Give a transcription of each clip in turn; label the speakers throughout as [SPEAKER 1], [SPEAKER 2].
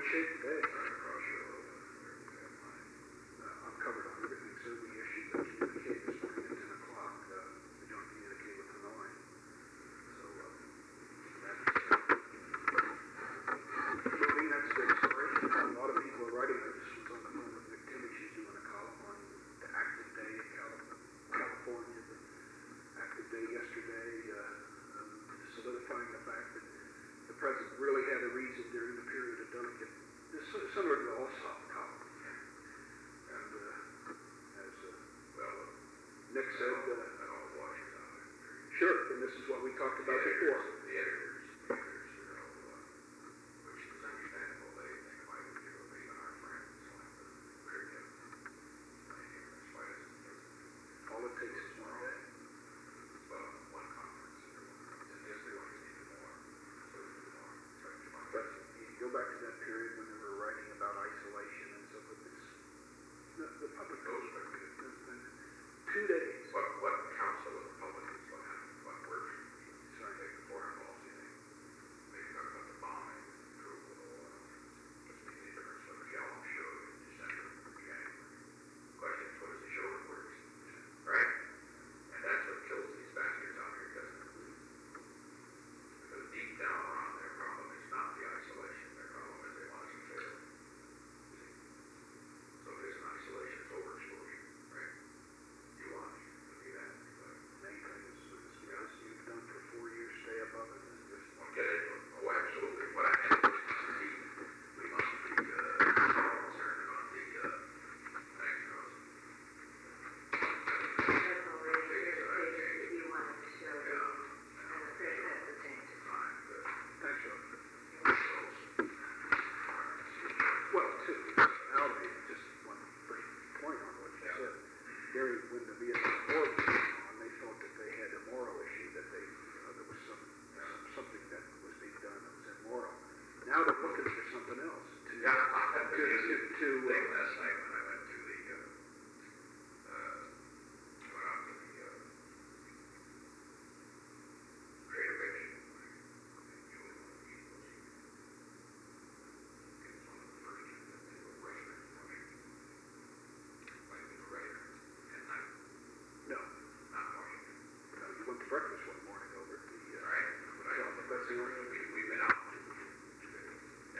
[SPEAKER 1] shape today.
[SPEAKER 2] Right across your road.
[SPEAKER 1] I'm covered on everything, so we issued the communique this morning at 10 o'clock. We don't communicate with Hanoi. So, moving next big story. A lot of people are writing. I just was on the phone with Nick Timmy. She's doing a column on the active day in California. The active day yesterday, solidifying the fact that the president really had a reason during the period of delicate, similar to the Ossoff column. And as Nick said,
[SPEAKER 2] that all washes out.
[SPEAKER 1] sure, and this is what we talked about before.
[SPEAKER 2] The editors, which is understandable. They think like we do with even our friends, like the cricket,
[SPEAKER 1] All it takes is one day.
[SPEAKER 2] well, one conference, and just they always need more.
[SPEAKER 1] But you go back to that period when they were writing about isolation and so forth. The public goes back to 2 days.
[SPEAKER 2] What counts for the public is what works. So I think the foreign policy thing. They talk about the bombing, doesn't make any difference what the Gallup showed in December or January. The question is, what does it show that works? Right? And that's what kills these bastards out here, doesn't it? Because deep down around their problem is not the isolation. Their problem is they want us to fail. So if there's an isolation, it's overexposure, right? You want to be that.
[SPEAKER 1] Many things, as you've done for 4 years, stay above it.
[SPEAKER 2] Okay. Oh, absolutely. What I think is we must be concerned about the thanks, Rose.
[SPEAKER 3] That's already irritated that you wanted to show me, and the press has to change it.
[SPEAKER 2] Fine, good.
[SPEAKER 1] Thanks, Sean.
[SPEAKER 2] So,
[SPEAKER 1] Well, too, reality, just one brief point on what you said. Gary, when the Vietnam War was going on, they felt that they had a moral issue, that they, there was something that was being done that was immoral. Now they're looking for something else.
[SPEAKER 2] thing last night when I went to the went out to the Trader Vic's.
[SPEAKER 1] No, you went to breakfast one morning over at the,
[SPEAKER 2] Right.
[SPEAKER 1] but that's the only,
[SPEAKER 2] We've been out. And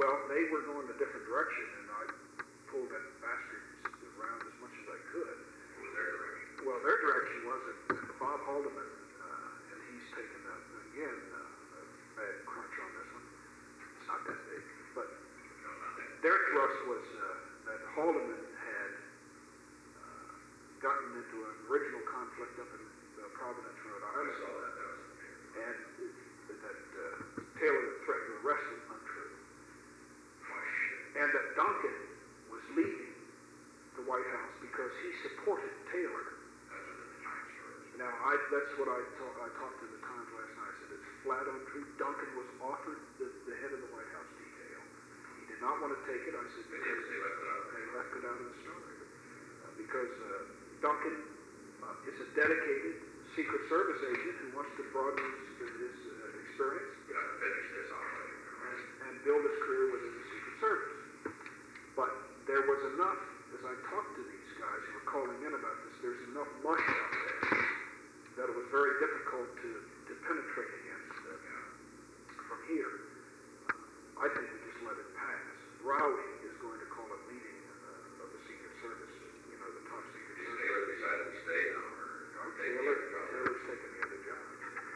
[SPEAKER 1] Well, they were going a different direction, and I pulled that bastard around as much as I could.
[SPEAKER 2] What was their direction?
[SPEAKER 1] Well, their direction was that Bob Haldeman, and he's taken again a bad crunch on this one. It's not that big, but
[SPEAKER 2] No, not that.
[SPEAKER 1] their thrust was that Haldeman had gotten into an original conflict up in Providence, Rhode
[SPEAKER 2] I
[SPEAKER 1] Island,
[SPEAKER 2] saw that, that was in the paper.
[SPEAKER 1] and that Taylor threatened to arrest him untrue,
[SPEAKER 2] Oh, shit.
[SPEAKER 1] and that Duncan was leaving the White House because he supported Taylor.
[SPEAKER 2] That's what the Times stories.
[SPEAKER 1] Now, that's what I talked to the Times last night. I said it's flat untrue. Duncan was offered the head of the White House detail. He did not want to take it. I said
[SPEAKER 2] They
[SPEAKER 1] because
[SPEAKER 2] left it out.
[SPEAKER 1] they left it out of the story. Because Duncan is a dedicated Secret Service agent who wants to broaden his experience
[SPEAKER 2] We got to finish this off later.
[SPEAKER 1] and build his career within the Secret Service. But there was enough, as I talked to these guys who were calling in about this, there's enough mush out there that it was very difficult to penetrate against from here. I think we just let it pass. Rowley is going to call a meeting of the Secret Service, you know, the top Secret
[SPEAKER 2] Is
[SPEAKER 1] Service.
[SPEAKER 2] Taylor decided to stay now, or take the other job?
[SPEAKER 1] Taylor's taking the other job.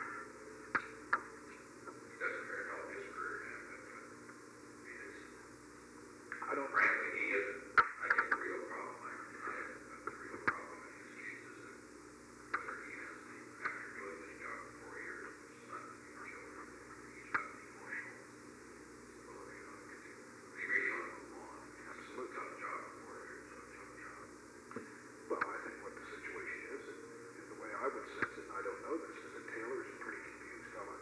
[SPEAKER 2] He doesn't care about his career now, but, he is,
[SPEAKER 1] I don't,
[SPEAKER 2] frankly, he is, I think the real problem, the real problem in his case is that whether he has, after doing this job for 4 years, his son and children, he's got the emotional stability on it. He really ought to move on. It's a tough job for 4 years, it's a tough job.
[SPEAKER 1] well, I think what the situation is the way I would sense it, and I don't know this, is that Taylor is a pretty confused fellow.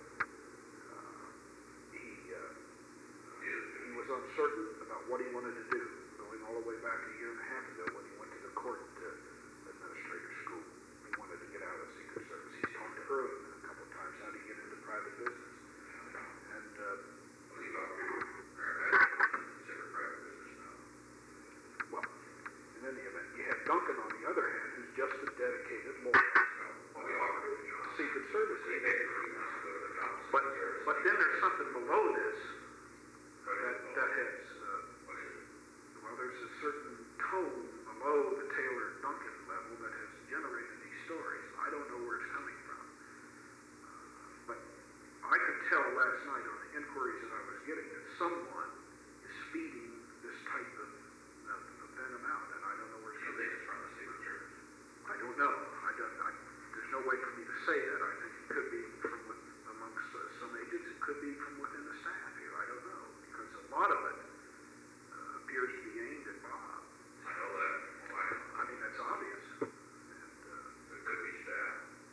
[SPEAKER 1] He was uncertain about what he wanted to do, going all the way back a year and a half ago when he went to the court administrator school. He wanted to get out of the Secret Service. He's talked to Ehrlichman a couple of times how to get into private business. And
[SPEAKER 2] Well, he's already, considered private business now.
[SPEAKER 1] well, in any event, you have Duncan on the other hand, who's just a dedicated lawyer,
[SPEAKER 2] Well, we offered him a job.
[SPEAKER 1] Secret Service
[SPEAKER 2] He
[SPEAKER 1] agent.
[SPEAKER 2] basically wants to go to the top of the
[SPEAKER 1] But
[SPEAKER 2] service.
[SPEAKER 1] but then there's something below this
[SPEAKER 2] What is it?
[SPEAKER 1] that has
[SPEAKER 2] What is it?
[SPEAKER 1] well, there's a certain tone below the Taylor-Duncan level that has generated these stories. I don't know where it's coming from. But I could tell last night on the inquiries that I was getting that someone is feeding this type of venom out, and I don't know where it's
[SPEAKER 2] You
[SPEAKER 1] coming
[SPEAKER 2] think it's from the Secret Service?
[SPEAKER 1] from. I don't know. There's no way for me to say that. I think it could be from amongst some agents. It could be from within the staff here. I don't know. Because a lot of it appears to be aimed at Bob.
[SPEAKER 2] I know that. Well,
[SPEAKER 1] I mean, that's obvious. And
[SPEAKER 2] it could be staff.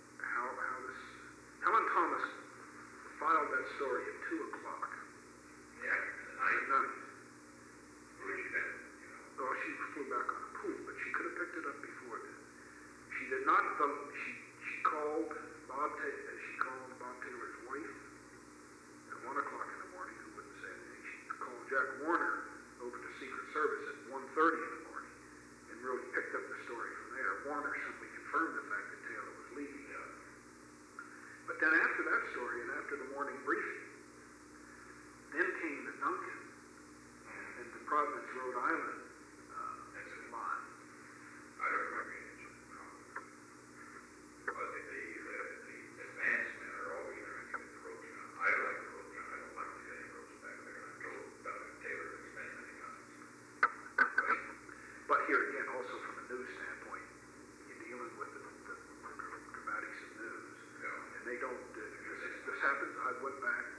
[SPEAKER 1] Helen Thomas filed that story at 2 o'clock
[SPEAKER 2] Yeah, in the
[SPEAKER 1] at
[SPEAKER 2] night.
[SPEAKER 1] night.
[SPEAKER 2] Who did you get? You know?
[SPEAKER 1] Well, she flew back on a pool, but she could have picked it up before then. She did not vote. She called Bob Taylor's wife at 1 o'clock in the morning, who wouldn't say anything. She called Jack Warner over to Secret Service at 1:30 in the morning and really picked up the story from there. Warner simply confirmed the fact that Taylor was leaving. But then after that story and after the morning briefing, then came the Duncan and the Providence, Rhode Island line.
[SPEAKER 2] I don't remember any of it. But the advancement are always trying to get the ropes down. I like the ropes down. I don't like to get any ropes back there. And I've told Taylor to explain many times.
[SPEAKER 1] But here again, also from a news standpoint, you're dealing with the dramatics of news.
[SPEAKER 2] Yeah.
[SPEAKER 1] And they don't, this happens, I went back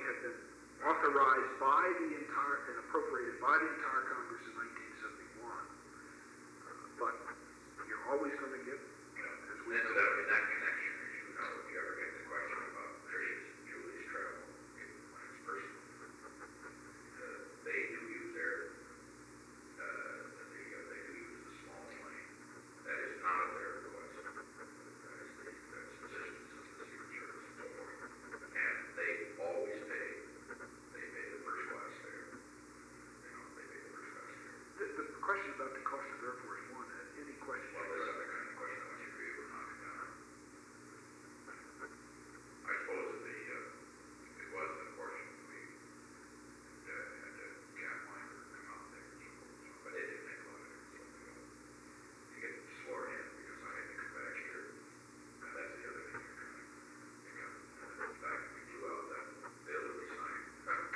[SPEAKER 1] had been authorized by the entire, and appropriated by the entire Congress in 1971. But you're always going to get, as we know.
[SPEAKER 2] In that connection, as you know, if you ever get the question about Trish's and Julie's travel, when it's personal, they do use they do use the small plane. That is not of their request. That's positions of the Secret Service and so forth. And they always pay. They pay the first class fare. They pay the first class fare.
[SPEAKER 1] The question about the cost of Air Force One, any question?
[SPEAKER 2] Well, this other kind of question I want you to be able to knock it down. I suppose that it was unfortunate we had Jack Miner come out there and so forth, but it didn't make a lot of difference to get sworn in because I had to come back here. And that's the other thing you're trying to pick up. In fact, we drew out that bill that we signed,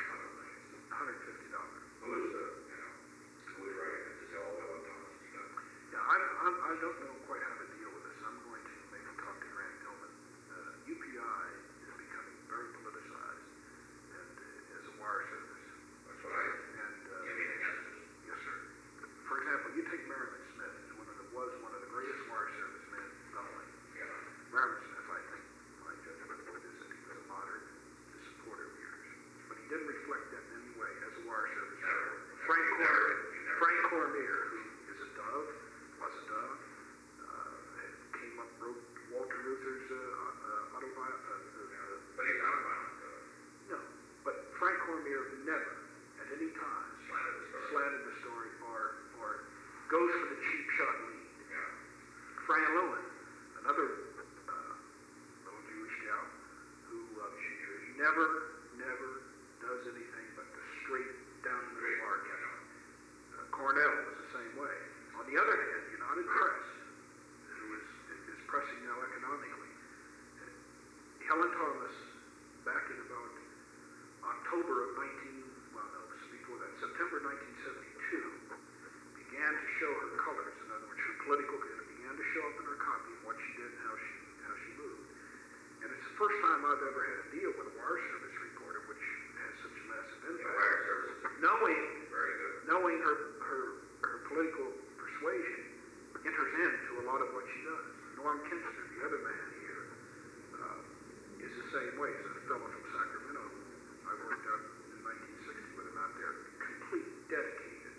[SPEAKER 1] $150.
[SPEAKER 2] who was writing it? Is it all Helen Thomas stuff?
[SPEAKER 1] Yeah, I don't know quite how to deal with this. I'm going to maybe talk to Grant Gilman. UPI is becoming very politicized and as a wire service.
[SPEAKER 2] That's what I,
[SPEAKER 1] And
[SPEAKER 2] you mean against us?
[SPEAKER 1] yes, sir. For example, you take Merriman Smith, who's was one of the greatest wire service men going.
[SPEAKER 2] Yeah.
[SPEAKER 1] Merriman Smith, I think, my judgment of it is that he was a moderate to supporter of yours. But he didn't reflect that in any way as a wire service. Frank Cormier, who is a Dove, was a Dove, came up, wrote Walter Luther's autobiography.
[SPEAKER 2] But he's not a violent
[SPEAKER 1] No, but Frank Cormier never, at any time,
[SPEAKER 2] slanted the story.
[SPEAKER 1] or goes for the cheap shot lead.
[SPEAKER 2] Yeah.
[SPEAKER 1] Fran Lewin, another little Jewish gal, who she never does anything but the straight down the middle bargain. Cornell was the same way. On the other hand, United Press, who is pressing now economically, Helen Thomas, back in about October of before that, September 1972, began to show her colors. In other words, her political, it began to show up in her copy of what she did and how she moved. And it's the first time I've ever had to deal with a wire service reporter, which has such a massive impact.
[SPEAKER 2] Wire services.
[SPEAKER 1] Knowing her political persuasion enters into a lot of what she does. Norm Kinster, the other man here, is the same way. He's a fellow from Sacramento. I worked out in 1960 with him out there. Complete, dedicated,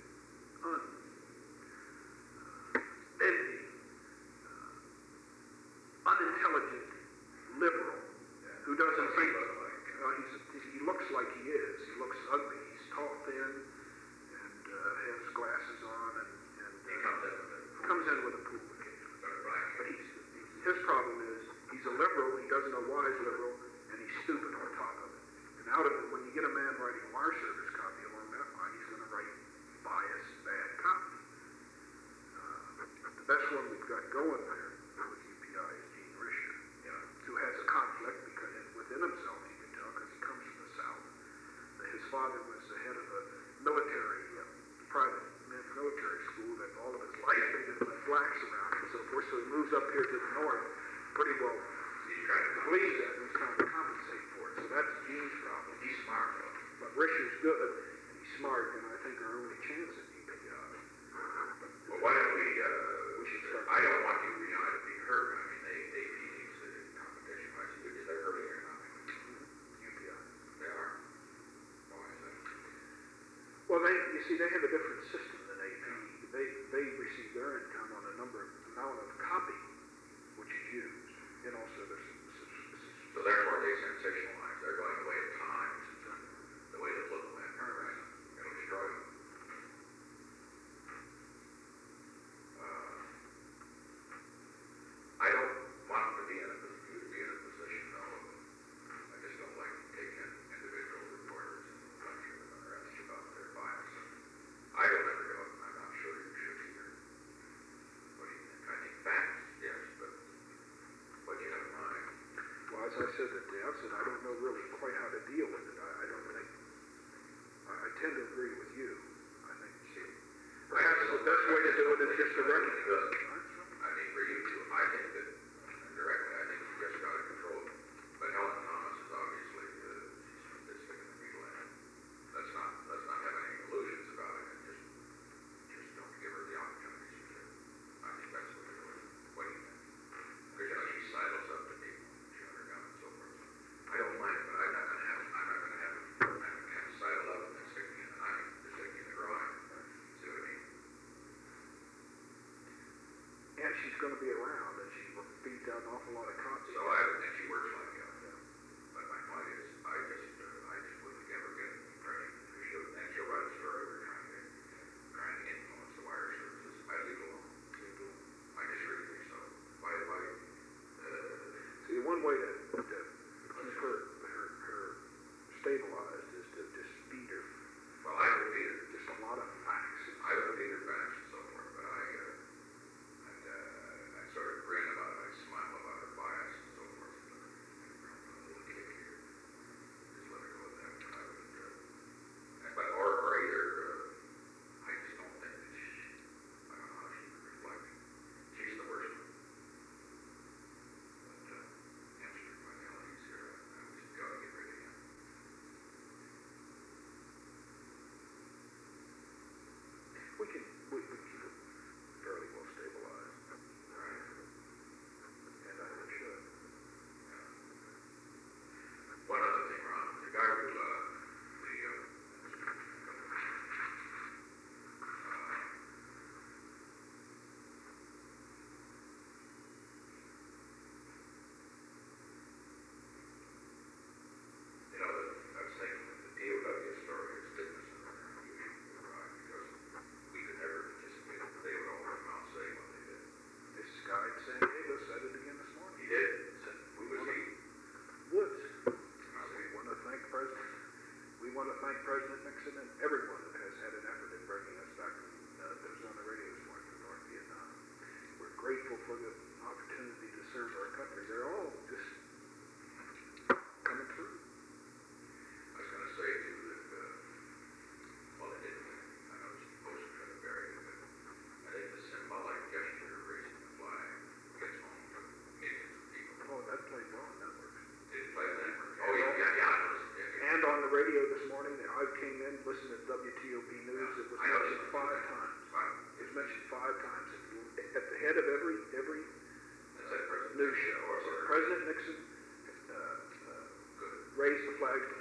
[SPEAKER 1] unintelligent liberal who doesn't think. He looks like he is. He looks ugly. He's tall, thin, and has glasses on, and comes in with a pool occasionally. But his problem is he's a liberal. He doesn't know why he's liberal, and he's stupid on top of it. And out of it, when you get a man writing a wire service copy along that line, he's going to write biased, bad copy. The best one we've got going there with UPI is Gene Risher, who has a conflict because within himself, you can tell, because he comes from the South. His father was the head of a military, private military school that all of his life they did with blacks around and so forth. So he moves up here to the north, pretty well believes that and he's trying to compensate for it. So that's Gene's problem. He's smart, but Risher's good and he's smart, and I think our only chance at UPI.
[SPEAKER 2] Well, why don't we should start. I don't want UPI to be hurt. I mean, they beat the competition wise. They're hurting economically.
[SPEAKER 1] UPI.
[SPEAKER 2] They are. Why is that?
[SPEAKER 1] Well, you see, they have a different system than AP. They receive their income on amount of copy which is used, and also there's.
[SPEAKER 2] So therefore, they sensationalize. They're going the way of Times, the way the political man, right? It'll destroy them. I don't want to be in a position, though. I just don't like to take in individual reporters and lecture them and rest about their bias. I don't ever do it, and I'm not sure you should either. What do you think? I think facts, yes, but what do you have in mind?
[SPEAKER 1] Well, as I said at the outset, I don't know really quite how to deal with it. I don't think. I tend to agree with you. I think perhaps the best way to do it is just to recognize.
[SPEAKER 2] I mean, for you too, I think that indirectly, I think you just got to control it. But Helen Thomas is obviously, it's
[SPEAKER 1] she's gonna be around, and she feeds out an awful lot of content.
[SPEAKER 2] So I would think she works like that. But my point is, I just wouldn't ever get the impression that she'll write a story we're trying to influence the wire services. I leave it alone. I just really think so.
[SPEAKER 1] See, one way to keep her stabilized is to just feed her.
[SPEAKER 2] Well, I would feed her.
[SPEAKER 1] Just a lot of facts.
[SPEAKER 2] I would feed her facts and so forth, but I sort of grin about it. I smile about her bias and so forth. A little kick here. Just let her go with that. I would, but or either, I just don't think that I don't know how she would reflect. She's the worst one. But, hamster vitality's here. We just gotta get rid of him.
[SPEAKER 1] We can keep it fairly well stabilized.
[SPEAKER 2] Right.
[SPEAKER 1] And I think should.
[SPEAKER 2] One other thing, Ron, with regard to I was thinking that the DOW story is different than unusual, right? Because we could never anticipate that they would all come out and say what they did.
[SPEAKER 1] This guy in San Diego said it again this morning.
[SPEAKER 2] He did.
[SPEAKER 1] Said,
[SPEAKER 2] Who was he?
[SPEAKER 1] Woods.
[SPEAKER 2] I
[SPEAKER 1] We
[SPEAKER 2] see.
[SPEAKER 1] want to thank President Nixon and everyone that has had an effort in bringing us back from, that was on the radio this morning from North Vietnam. We're grateful for the opportunity to serve our country. They're all just coming through.
[SPEAKER 2] I was going to say too that, well, they didn't. I know it's supposed to try to bury it, but I think the symbolic gesture of raising the flag gets home to millions of people.
[SPEAKER 1] Oh, that played well on networks.
[SPEAKER 2] Did it play that? Oh, yeah, I noticed. Yeah.
[SPEAKER 1] And on the radio this morning, I came in, listened to WTOP News, it was
[SPEAKER 2] I noticed
[SPEAKER 1] mentioned
[SPEAKER 2] it.
[SPEAKER 1] 5 times.
[SPEAKER 2] Fine.
[SPEAKER 1] It was mentioned 5 times. At the head of every
[SPEAKER 2] That's that President
[SPEAKER 1] news show.
[SPEAKER 2] Or
[SPEAKER 1] President Nixon
[SPEAKER 2] good.
[SPEAKER 1] raised the flag to